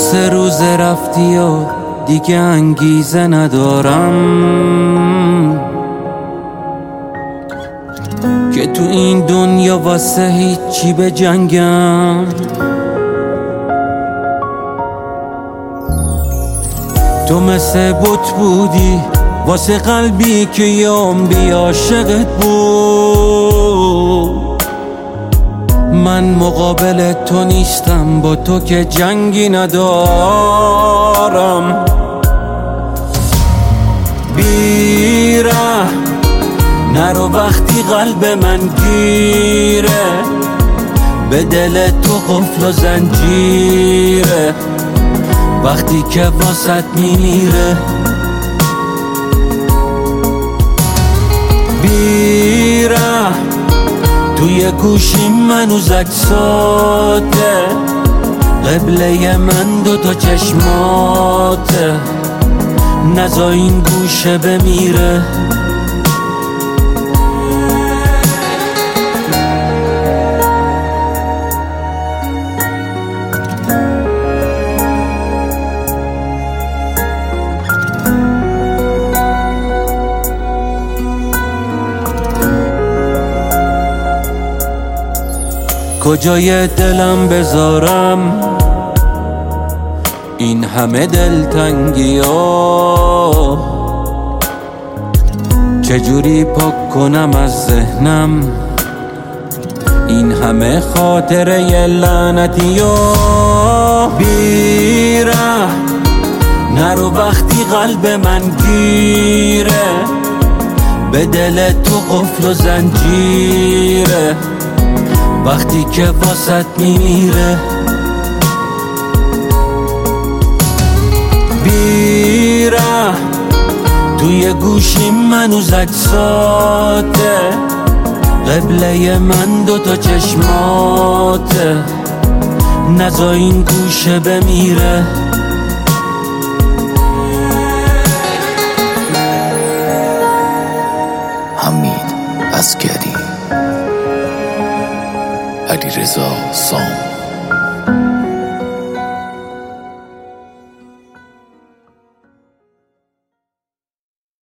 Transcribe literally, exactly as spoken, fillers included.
سه روز رفتی و دیگه انگیزه ندارم که تو این دنیا واسه هیچی به جنگم. تو مثل بت بودی واسه قلبی که یه عمری عاشقت بود. من مقابل تو نیستم، با تو که جنگی ندارم. بیره نرو وقتی قلب من گیره، به دل تو قفل و زنجیره وقتی که واسط میمیره. بیره توی گوشیم منوز اکساته، قبله من دو تا چشماته، نزا این گوشه بمیره. کجای دلم بذارم این همه دلتنگی ها؟ چجوری پاک کنم از ذهنم این همه خاطره لعنتی ها؟ بیره نرو وقتی قلب من گیره، به دل تو قفل و زنجیره وقتی که واسط میمیره. بیره توی گوشیم منوز اکساته، قبله من دو تا چشماته، نزا این گوشه بمیره. حمید عسگری، علیرضا سام.